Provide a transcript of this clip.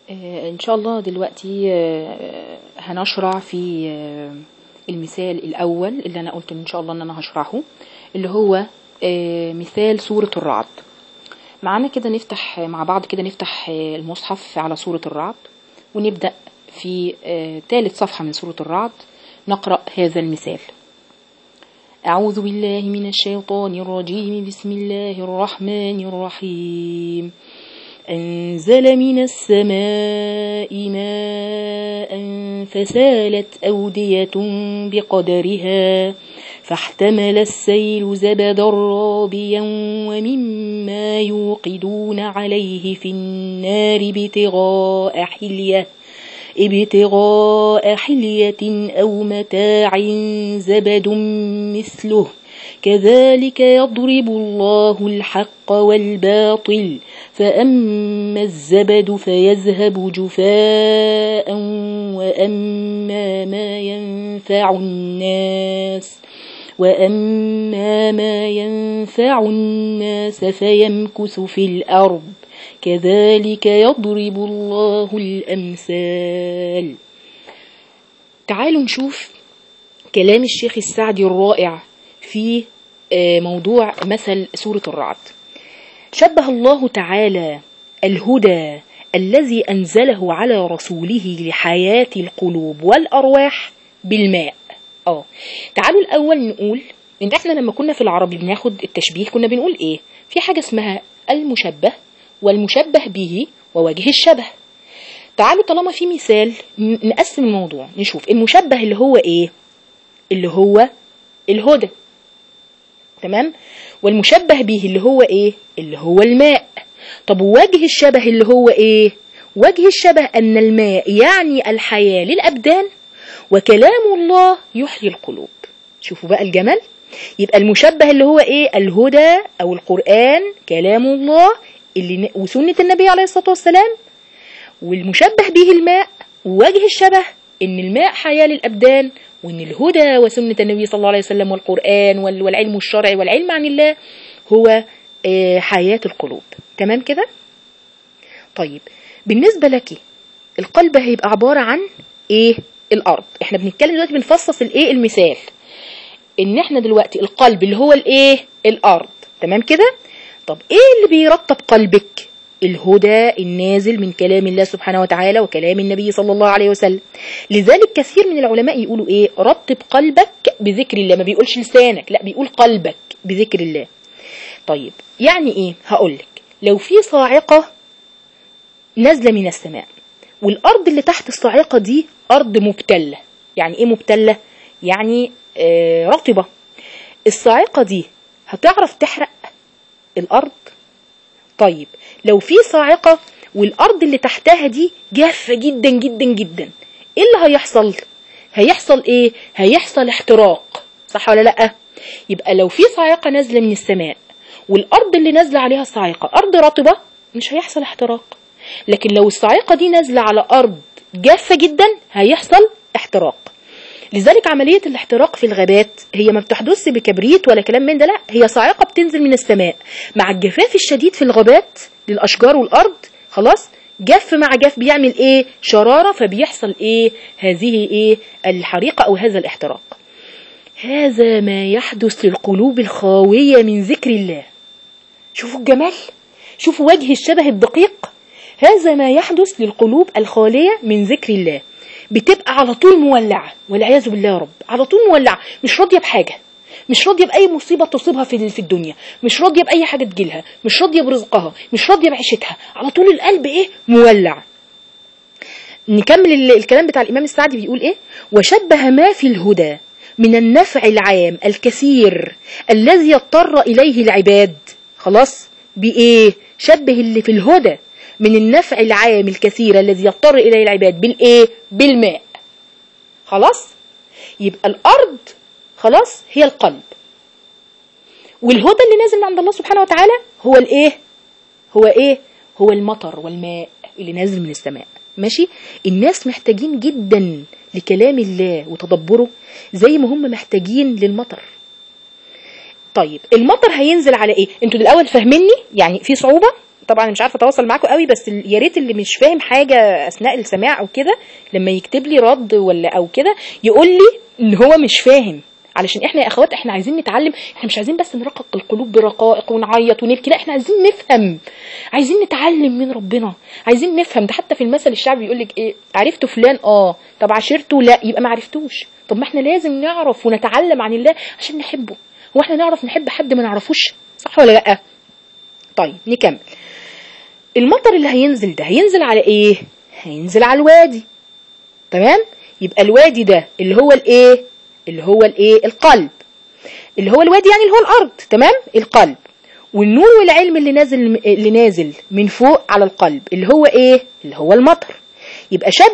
إن شاء الله دلوقتي هنشرع في المثال الأول اللي أنا قلت إن شاء الله إن أنا هشرحه، اللي هو مثال سورة الرعد. معانا كده نفتح مع بعض كده، نفتح المصحف على سورة الرعد ونبدأ في ثالث صفحة من سورة الرعد نقرأ هذا المثال. أعوذ بالله من الشيطان الرجيم. بسم الله الرحمن الرحيم. أنزل من السماء ماء فسالت أودية بقدرها فاحتمل السيل زبدا رابيا ومما يوقدون عليه في النار ابتغاء حلية أو متاع زبد مثله كذلك يضرب الله الحق والباطل فأما الزبد فيذهب جفاء وأما ما ينفع الناس فيمكث في الأرض كذلك يضرب الله الأمثال. تعالوا نشوف كلام الشيخ السعدي الرائع في موضوع مثل سورة الرعد. شبه الله تعالى الهدى الذي أنزله على رسوله لحياة القلوب والأرواح بالماء. تعالوا الأول نقول إن إحنا لما كنا في العربي بناخد التشبيه كنا بنقول إيه؟ في حاجة اسمها المشبه والمشبه به ووجه الشبه. تعالوا طالما في مثال نقسم الموضوع، نشوف المشبه اللي هو إيه؟ اللي هو الهدى، تمام؟ والمشبه به اللي هو إيه؟ اللي هو الماء. طب وجه الشبه اللي هو إيه؟ وجه الشبه أن الماء يعني الحياة للأبدان وكلام الله يحيي القلوب. شوفوا بقى الجمال. يبقى المشبه اللي هو إيه؟ الهدى أو القرآن كلام الله وسنة النبي عليه الصلاة والسلام، والمشبه به الماء، ووجه الشبه إن الماء حياة للأبدان وإن الهدى وسنة النبي صلى الله عليه وسلم والقرآن والعلم الشرعي والعلم عن الله هو حياة القلوب. تمام كده؟ طيب بالنسبة لك القلب هيبقى عبارة عن إيه؟ الأرض. إحنا بنتكلم دلوقتي بنفصص الإيه؟ المثال إن إحنا دلوقتي القلب اللي هو الإيه؟ الأرض. تمام كده؟ طب إيه اللي بيرطب قلبك؟ الهدى النازل من كلام الله سبحانه وتعالى وكلام النبي صلى الله عليه وسلم. لذلك كثير من العلماء يقولوا إيه؟ رطب قلبك بذكر الله. ما بيقولش لسانك، لا بيقول قلبك بذكر الله. طيب يعني إيه؟ هقولك لو في صاعقة نازلة من السماء والأرض اللي تحت الصاعقة دي أرض مبتلة. يعني إيه مبتلة؟ يعني رطبة. الصاعقة دي هتعرف تحرق الأرض؟ طيب لو في صاعقة والأرض اللي تحتها دي جافة جدا جدا جدا، إيه اللي هيحصل؟ هيحصل إيه؟ هيحصل احتراق، صح ولا لأ؟ يبقى لو في صاعقة نازلة من السماء والأرض اللي نازلة عليها الصاعقة أرض رطبة مش هيحصل احتراق، لكن لو الصاعقة دي نازلة على أرض جافة جدا هيحصل احتراق. لذلك عملية الاحتراق في الغابات هي ما بتحدث بكبريت ولا كلام من ده، لا، هي صاعقة بتنزل من السماء مع الجفاف الشديد في الغابات للأشجار والأرض. خلاص جف مع جف بيعمل ايه؟ شرارة، فبيحصل ايه؟ هذه ايه؟ الحريقة أو هذا الاحتراق. هذا ما يحدث للقلوب الخاوية من ذكر الله. شوفوا الجمال، شوفوا وجه الشبه الدقيق. هذا ما يحدث للقلوب الخالية من ذكر الله، بتبقى على طول مولعة والعياذ بالله يا رب، على طول مولعة، مش راضية بحاجة، مش راضية بأي مصيبة تصيبها في الدنيا، مش راضية بأي حاجة تجيلها، مش راضية برزقها، مش راضية بعيشتها، على طول القلب ايه؟ مولع. نكمل الكلام بتاع الإمام السعدي بيقول ايه؟ وشبه ما في الهدى من النفع العام الكثير الذي يضطر إليه العباد. خلاص بإيه؟ شبه اللي في الهدى من النفع العام الكثير الذي يضطر إليه العباد بالإيه؟ بالماء. خلاص يبقى الأرض خلاص هي القلب، والهدى اللي نازل من عند الله سبحانه وتعالى هو الإيه؟ هو إيه؟ هو المطر والماء اللي نازل من السماء. ماشي؟ الناس محتاجين جدا لكلام الله وتدبره زي ما هم محتاجين للمطر. طيب المطر هينزل على ايه؟ انتوا الاول فاهميني؟ يعني في صعوبة؟ طبعا مش عارفه اتواصل معاكم قوي، بس يا ريت اللي مش فاهم حاجه اثناء السماع او كده لما يكتب لي رد ولا او كده يقول لي ان هو مش فاهم، علشان احنا يا اخوات احنا عايزين نتعلم. احنا مش عايزين بس نرقق القلوب برقائق ونعيط ونبكي، لا احنا عايزين نفهم، عايزين نتعلم من ربنا، عايزين نفهم. ده حتى في المثل الشعبي يقول لك ايه، عرفت فلان طب عشرته لا، يبقى ما عرفتوش. طب ما احنا لازم نعرف ونتعلم عن الله عشان نحبه. هو احنا نعرف نحب حد ما نعرفوش؟ صح ولا لا؟ طيب نكمل. المطر اللي هينزل ده هينزل على ايه؟ هينزل على الوادي، تمام؟ يبقى الوادي ده اللي هو الايه؟ اللي هو الايه؟ القلب. اللي هو الوادي يعني اللي هو الارض، تمام؟ القلب. والنور والعلم اللي نازل من فوق على القلب اللي هو ايه؟ اللي هو المطر. يبقى شاب